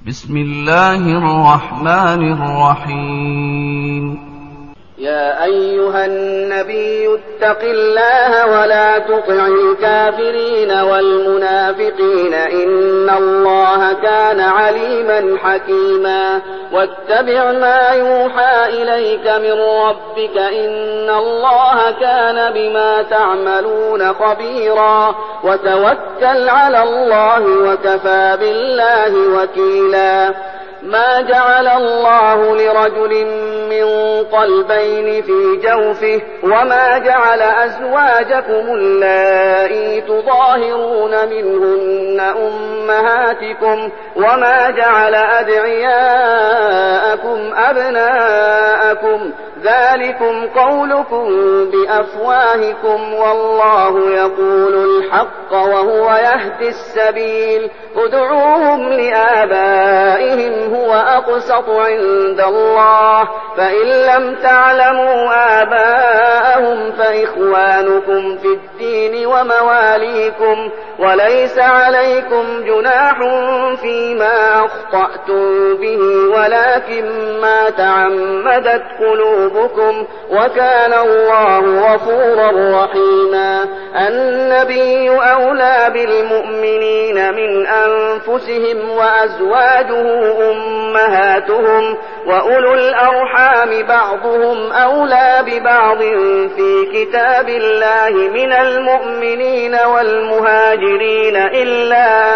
بسم الله الرحمن الرحيم. يا أيها النبي اتق الله ولا تطع الكافرين والمنافقين إن الله كان عليما حكيما. واتبع ما يوحى إليك من ربك إن الله كان بما تعملون خبيرا. وتوكل على الله وكفى بالله وكيلا. ما جعل الله لرجل من قلبين في جوفه وما جعل أزواجكم اللائي تظاهرون منهن أمهاتكم وما جعل أدعياءكم أبناءكم ذلكم قولكم بأفواهكم والله يقول الحق وهو يهدي السبيل. ادعوهم لآبائهم هو أقسط عند الله فإن لم تعلموا آباءهم فإخوانكم في الدين ومواليكم وليس عليكم جناح فيما أخطأتم به ولكن ما تعمدت قلوبكم وكان الله غفورا رحيما. النبي أولى بالمؤمنين من أنفسهم وأزواجه أمهاتهم وأولو الأرحام بعضهم أولى ببعض في كتاب الله من المؤمنين والمهاجرين إلا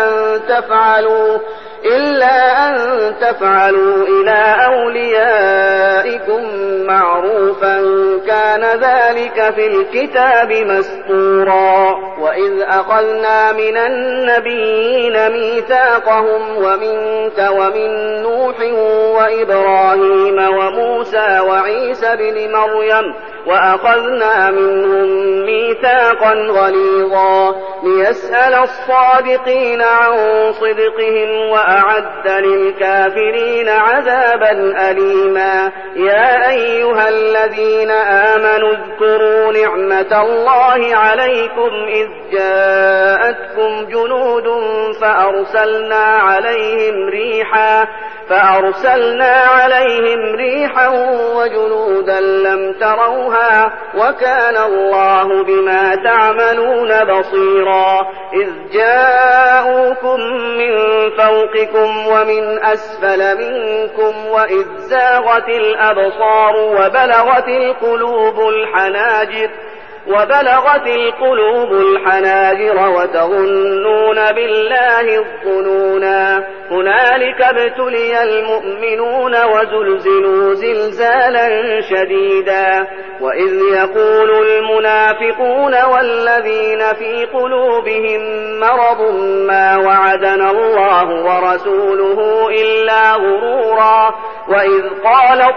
أن تفعلوا إلى أوليائكم معروفا كان ذلك في الكتاب مسطورا. وإذ أخذنا من النبيين ميثاقهم ومنك ومن نوح وإبراهيم وموسى وعيسى بن مريم وأخذنا منهم ميثاقا غليظا ليسأل الصادقين عن صدقهم وأعد للكافرين عذابا أليما. يا أيها الذين آمنوا اذكروا نعمة الله عليكم إذ جاءتكم جنود فأرسلنا عليهم ريحا وجنودا لم تروها وكان الله بما تعملون بصيرا. إذ جاءوكم من فوقكم ومن أسفل منكم وإذ زاغت الأبصار وبلغت القلوب الحناجر وتظنون بالله الظنونا. هنالك ابتلي المؤمنون وزلزلوا زلزالا شديدا. وإذ يقول المنافقون والذين في قلوبهم مرض ما وعدنا الله ورسوله إلا غرورا. وإذ قالت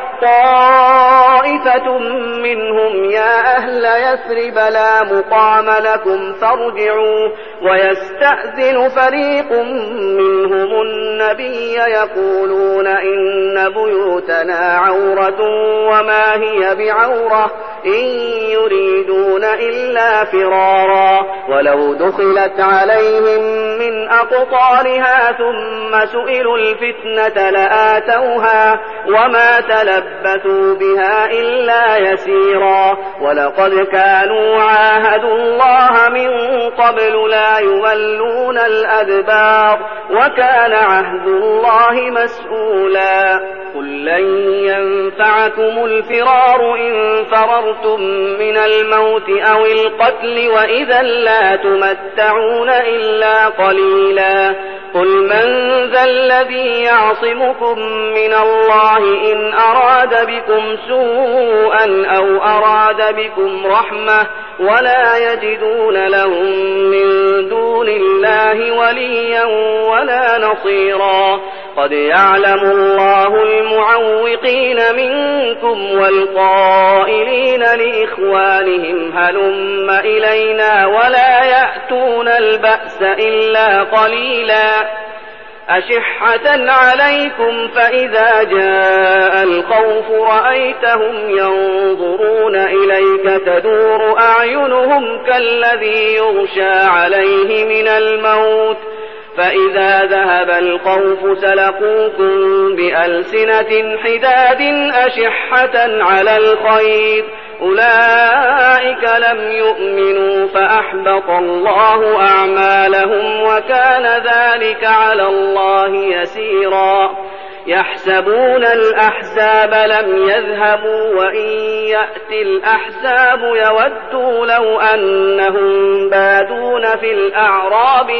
طائفة منهم يا أهل يثرب لا مقام لكم فارجعوا ويستأذن فريق منهم النبي يقولون إن بيوتنا عورة وما هي بعورة إن يريدون إلا فرارا. ولو دخلت عليهم من أقطارها ثم سئلوا الفتنة لآتوها وما تلبثوا بها إلا يسيرا. ولقد كانوا عاهدوا الله من قبل لا يولون الأدبار وكان عهد الله مسؤولا. قل لن ينفعكم الفرار إن فررتم من الموت أو القتل وإذا لا تمتعون إلا قليلا. قل من ذا الذي يعصمكم من الله إن أراد بكم سوءا أو أراد بكم رحمة ولا يجدون لهم من دون الله وليا ولا نصيرا. قد يعلم الله المعوقين منكم والقائلين لإخوانهم هلم إلينا ولا يأتون البأس إلا قليلا. أشحة عليكم فإذا جاء الخوف رأيتهم ينظرون إليك تدور أعينهم كالذي يغشى عليه من الموت فإذا ذهب الخوف سلقوكم بألسنة حداد أشحة على الخير أولئك لم يؤمنوا فأحبط الله أعمالهم وكان ذلك على الله يسيرا يحسبون الأحزاب لم يذهبوا وإن يأتي الأحزاب يودوا لو أنهم بادون في الأعراب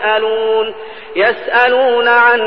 يسألون عن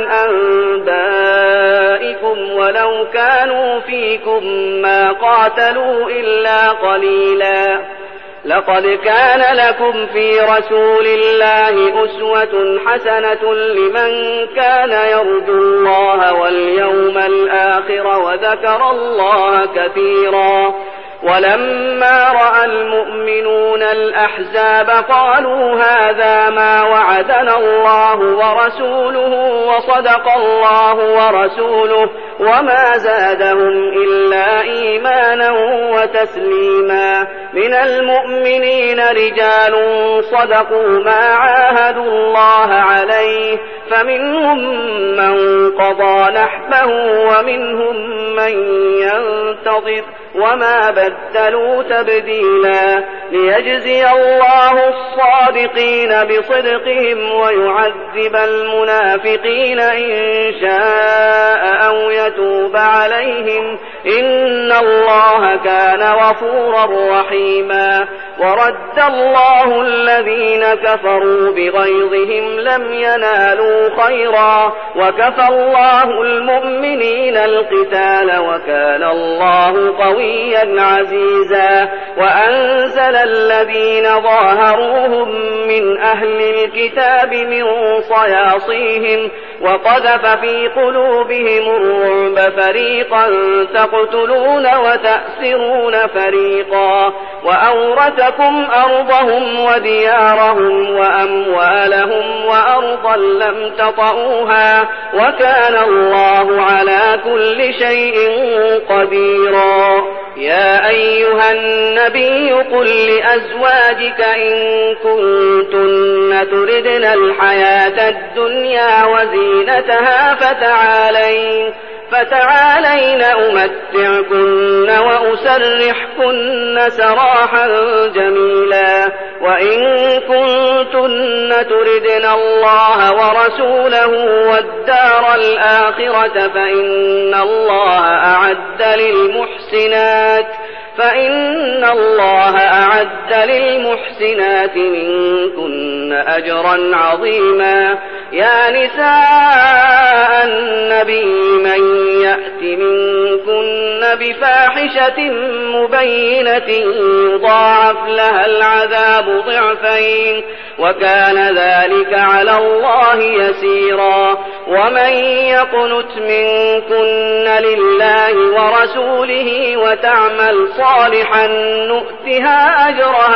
أنبائكم ولو كانوا فيكم ما قاتلوا إلا قليلا لقد كان لكم في رسول الله أسوة حسنة لمن كان يرجو الله واليوم الآخر وذكر الله كثيرا ولما رأى المؤمنون الأحزاب قالوا هذا ما وعدنا الله ورسوله وصدق الله ورسوله وما زادهم إلا إيمانا وتسليما من المؤمنين رجال صدقوا ما عاهدوا الله عليه فمنهم من قضى نحبه ومنهم من ينتظر وما بدلوا تبديلا ليجزي الله الصادقين بصدقهم ويعذب المنافقين إن شاء أو يتوب عليهم إن الله كان غفورا رحيما ورد الله الذين كفروا بغيظهم لم ينالوا خيرا وكفى الله المؤمنين القتال وكان الله قويا عزيزا وأنزل الذين ظاهروهم من أهل الكتاب من صياصيهم وقذف في قلوبهم الرعب فريقا تقتلون وتأسرون فريقا وأورثكم أرضهم وديارهم وأموالهم وأرضا لم تطئوها وكان الله على كل شيء قديرا يا أيها النبي قل لأزواجك إن كنتن تردن الحياة الدنيا وزينتها فتعالين أمتعكن وأسرحكن سراحا جميلا وإن كنتن تردن الله ورسوله والدار الآخرة فإن الله أعد للمحسنات منكن أجرا عظيما يا نساء النبي من يأت منكن بفاحشة مبينة يضاعف لها العذاب ضعفين وكان ذلك على الله يسيرا ومن يقنت منكن لله ورسوله وتعمل صالحا نؤتها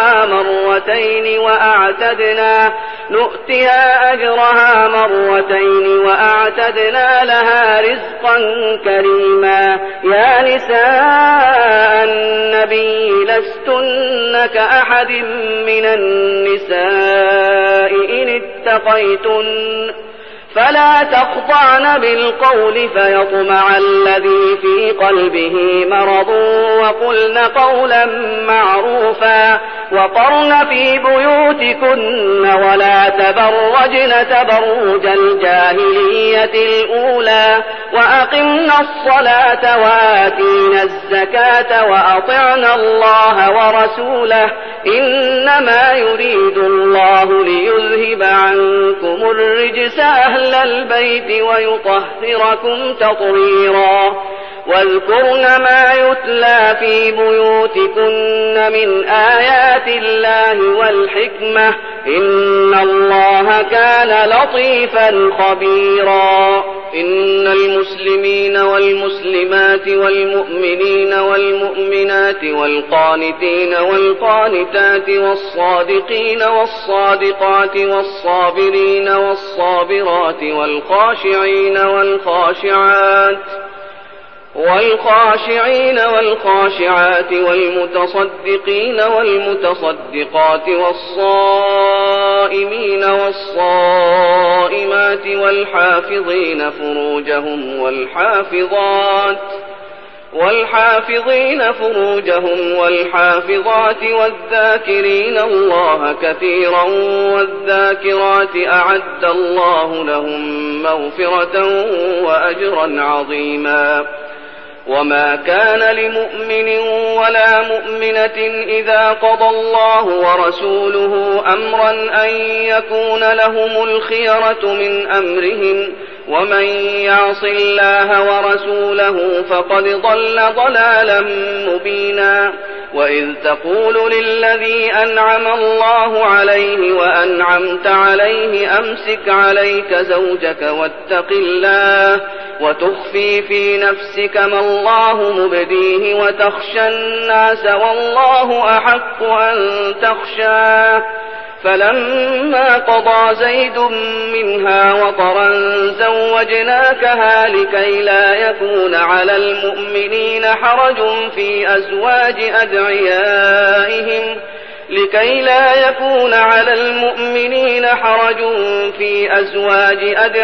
أجرها مرتين وأعتدنا لها رزقا كريما يا نساء النبي لستن كأحد من النساء إن اتقيتن فلا تخضعن بالقول فيطمع الذي في قلبه مرض وقلن قولا معروفا وقرن في بيوتكن ولا تبرجن تبرج الجاهلية الأولى وأقمنا الصلاة وآتينا الزكاة وأطعنا الله ورسوله إنما يريد الله ليذهب عنكم الرجس أهل البيت ويطهركم تطهيرا واذكرن ما يتلى في بيوتكن من آيات الله والحكمة إن الله كان لطيفا خبيرا إن المسلمين والمسلمات والمؤمنين والمؤمنات والقانتين والقانتات والصادقين والصادقات والصابرين والصابرات والخاشعين والخاشعات والخاشعين والخاشعات والمتصدقين والمتصدقات والصائمين والصائمات والحافظين فروجهم والحافظات والذاكرين الله كثيرا والذاكرات أعد الله لهم مغفرة وأجرا عظيما. وما كان لمؤمن ولا مؤمنة إذا قضى الله ورسوله أمرا أن يكون لهم الخيرة من أمرهم ومن يعص الله ورسوله فقد ضل ضلالا مبينا. وإذ تقول للذي أنعم الله عليه وأنعمت عليه أمسك عليك زوجك واتق الله وتخفي في نفسك ما الله مبديه وتخشى الناس والله أحق أن تخشاه. فلما قضى زيد منها وطرا زوجناكها لكي لا يكون على المؤمنين حرج في أزواج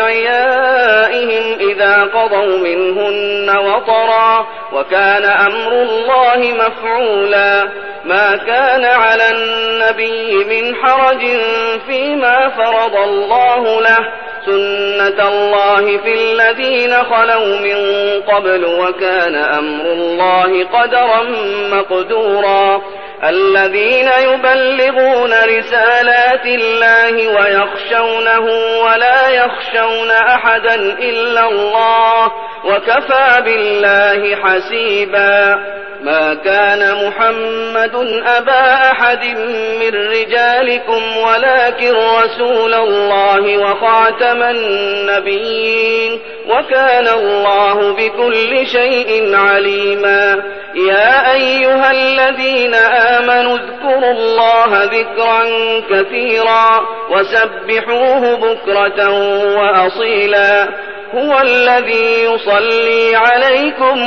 أدعيائهم إذا قضوا منهن وطرا وكان أمر الله مفعولا. ما كان على النبي من حرج فيما فرض الله له سنة الله في الذين خلوا من قبل وكان أمر الله قدرا مقدورا. الذين يبلغون رسالات الله ويخشونه ولا يخشون أحدا إلا الله وكفى بالله حسيبا. ما كان محمد أبا أحد من رجالكم ولكن رسول الله وخاتم النبيين وكان الله بكل شيء عليما. يا أيها الذين آمنوا اذكروا الله ذكرا كثيرا وسبحوه بكرة وأصيلا. هو الذي يصلي عليكم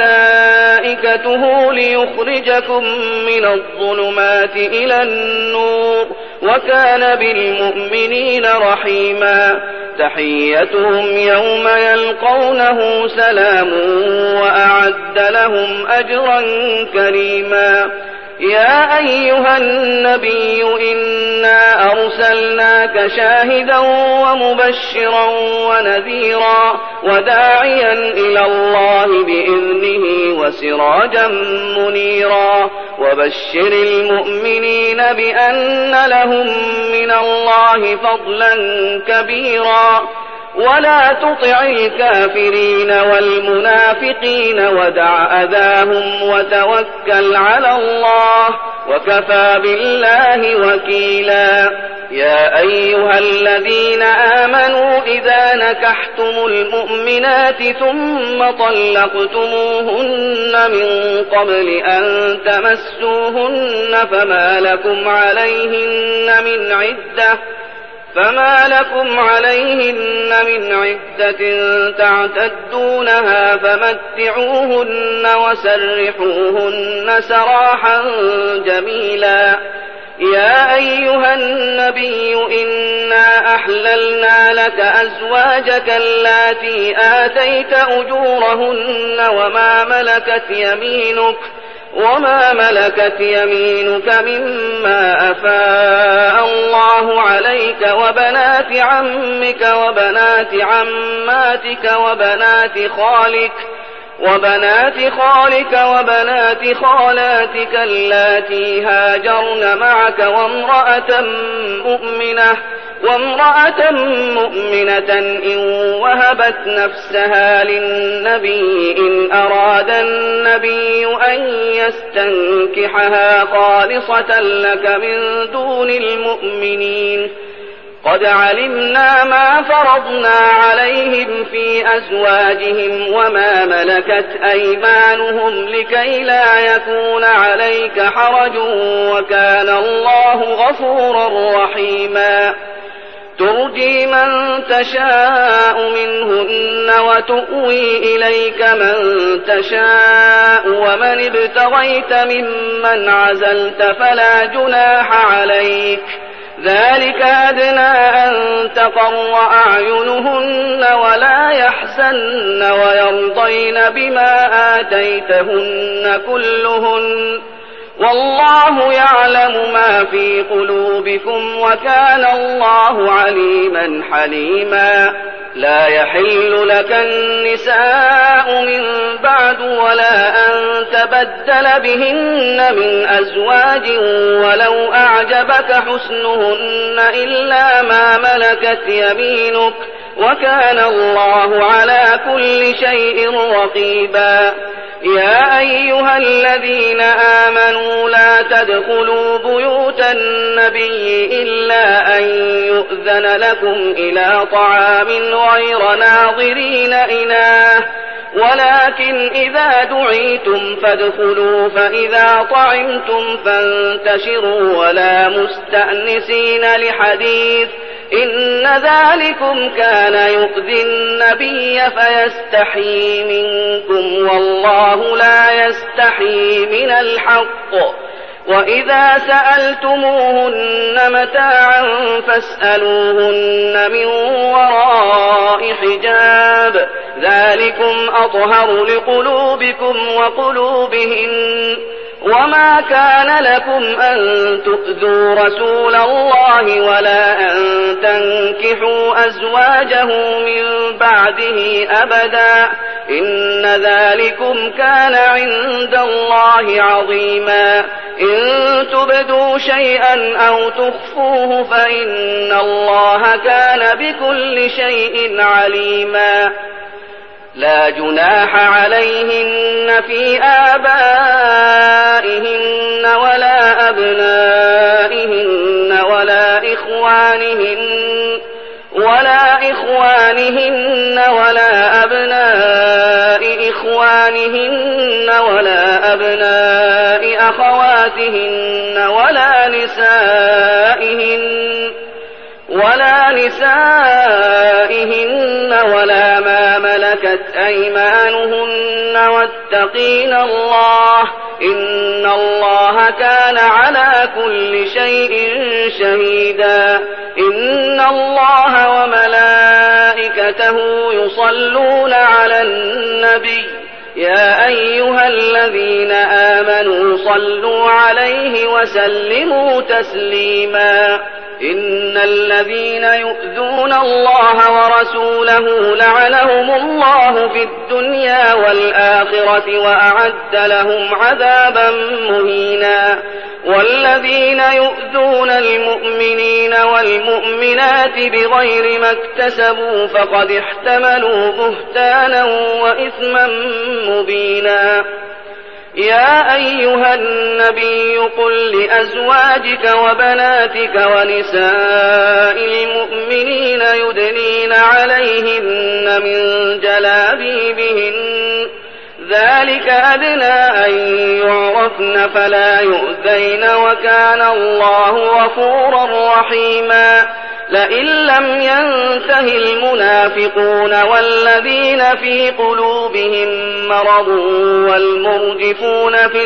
وملائكته ليخرجكم من الظلمات إلى النور وكان بالمؤمنين رحيما. تحيتهم يوم يلقونه سلام وأعد لهم أجرا كريما. يا أيها النبي إنا أرسلناك شاهدا ومبشرا ونذيرا وداعيا إلى الله بإذنه وسراجا منيرا. وبشر المؤمنين بأن لهم من الله فضلا كبيرا. ولا تطع الكافرين والمنافقين ودع أذاهم وتوكل على الله وكفى بالله وكيلا. يا أيها الذين آمنوا إذا نكحتم المؤمنات ثم طلقتموهن من قبل أن تمسوهن فما لكم عليهن من عدة تعتدونها فمتعوهن وسرحوهن سراحا جميلا. يا أيها النبي إنا أحللنا لك أزواجك اللاتي آتيت أجورهن وما ملكت يمينك مما أفاء الله عليك وبنات عمك وبنات عماتك وبنات خالك وبنات خالاتك اللاتي هاجرن معك وامرأة مؤمنة إن وهبت نفسها للنبي إن أراد النبي أن يستنكحها خالصة لك من دون المؤمنين. قد علمنا ما فرضنا عليهم في أزواجهم وما ملكت أيمانهم لكي لا يكون عليك حرج وكان الله غفورا رحيما. ترجي من تشاء منهن وتؤوي إليك من تشاء ومن ابتغيت ممن عزلت فلا جناح عليك ذلك أدنى أن تقر أعينهن ولا يحزن ويرضين بما آتيتهن كلهن والله يعلم ما في قلوبكم وكان الله عليما حليما لا يحل لك النساء من بعد ولا أن تبدل بهن من أزواج ولو أعجبك حسنهن إلا ما ملكت يمينك وكان الله على كل شيء رقيبا يا أيها الذين آمنوا لا تدخلوا بيوت النبي إلا أن يؤذن لكم إلى طعام غير ناظرين إناه ولكن إذا دعيتم فادخلوا فإذا طعمتم فانتشروا ولا مستأنسين لحديث إن ذلكم كان يؤذي النبي فيستحيي منكم والله لا يستحيي من الحق وإذا سألتموهن متاعا فاسألوهن من وراء حجاب ذلكم أطهر لقلوبكم وقلوبهن وما كان لكم أن تؤذوا رسول الله ولا أن تنكحوا أزواجه من بعده أبدا إن ذلكم كان عند الله عظيما إن تبدوا شيئا أو تخفوه فإن الله كان بكل شيء عليما لا جناح عليهن في آبائهن ولا أبنائهن ولا إخوانهن ولا أبناء إخوانهن ولا أبناء أخواتهن ولا نسائهن ولا ما ملكت أيمانهن واتقين الله إن الله كان على كل شيء شهيدا إن الله وملائكته يصلون على النبي يا أيها الذين آمنوا صلوا عليه وسلموا تسليما إن الذين يؤذون الله ورسوله لعنهم الله في الدنيا والآخرة وأعد لهم عذابا مهينا والذين يؤذون المؤمنين والمؤمنات بغير ما اكتسبوا فقد احتملوا بهتانا وإثما مبينا يا أيها النبي قل لأزواجك وبناتك ونساء المؤمنين يدنين عليهن من جلابيبهن ذلك أدنى أن يعرفن فلا يؤذين وكان الله غفورا رحيما لئن لم ينته المنافقون والذين في قلوبهم مرض والمرجفون في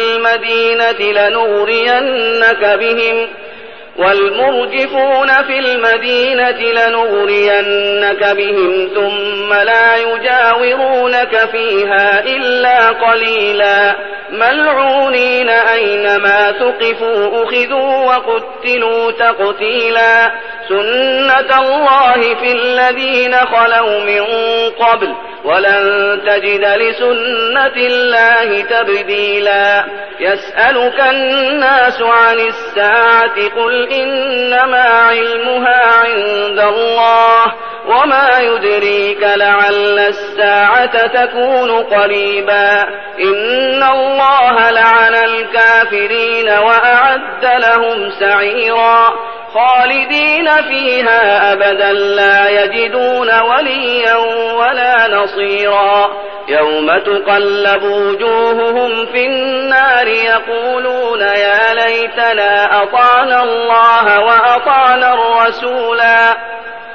المدينة لنغرينك بهم ثم لا يجاورونك فيها إلا قليلا ملعونين أينما ثقفوا أخذوا وقتلوا تقتيلا سنة الله في الذين خلوا من قبل ولن تجد لسنة الله تبديلا يسألك الناس عن الساعة قل إنما علمها عند الله وما يدريك لعل الساعة تكون قريبا إن الله لعن الكافرين وأعد لهم سعيرا خالدين فيها أبدا لا يجدون وليا ولا نصيرا يوم تقلب وجوههم في النار يقولون يا ليتنا أطعنا الله وأطعنا الرسولا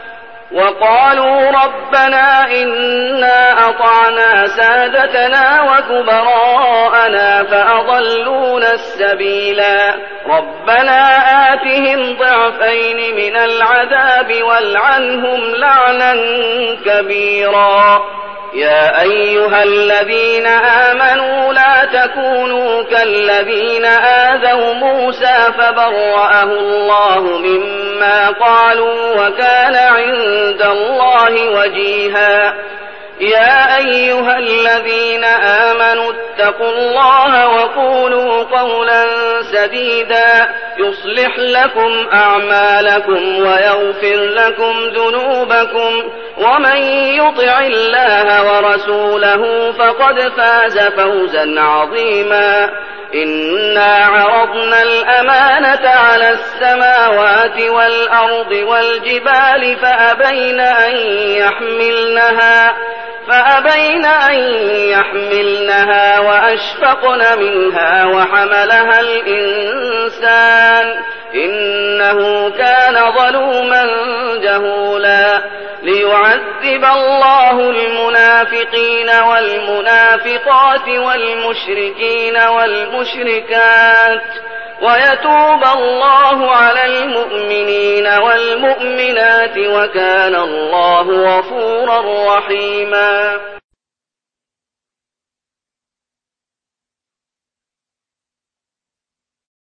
وقالوا ربنا إنا أطعنا سادتنا وكبراءنا فأضلونا السبيلا ربنا آتهم ضعفين من العذاب والعنهم لعنا كبيرا يا أيها الذين آمنوا لا تكونوا كالذين آذوا موسى فبرأه الله مما قالوا وكان عند الله وجيها يا أيها الذين آمنوا اتقوا الله وقولوا قولا سديدا يصلح لكم أعمالكم ويغفر لكم ذنوبكم ومن يطع الله ورسوله فقد فاز فوزا عظيما إنا عرضنا الأمانة على السماوات والأرض والجبال فأبين أن يحملنها وأشفقن منها وحملها الإنسان إنه كان ظلوما جهولا ليعذب الله المنافقين والمنافقات والمشركين والمشركات ويتوب الله على المؤمنين والمؤمنات وكان الله غفورا رحيما.